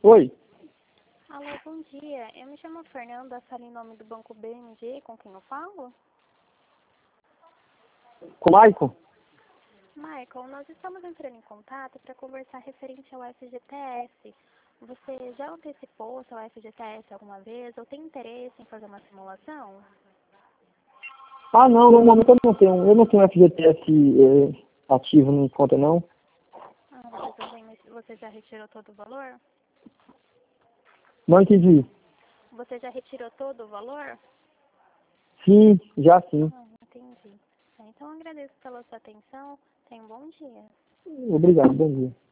Oi, Alô, bom dia. Eu me chamo Fernanda, falo em nome do Banco BMG, com quem eu falo? com o Maicon? Michael, nós estamos entrando em contato para conversar referente ao FGTS. Você já antecipou seu FGTS alguma vez ou tem interesse em fazer uma simulação? Ah, não, no momento eu não tenho FGTS ativo em conta, não. Você já retirou todo o valor? Não entendi. Você já retirou todo o valor? Sim, já sim. Entendi. Então agradeço pela sua atenção. Tenha um bom dia. Obrigado, bom dia.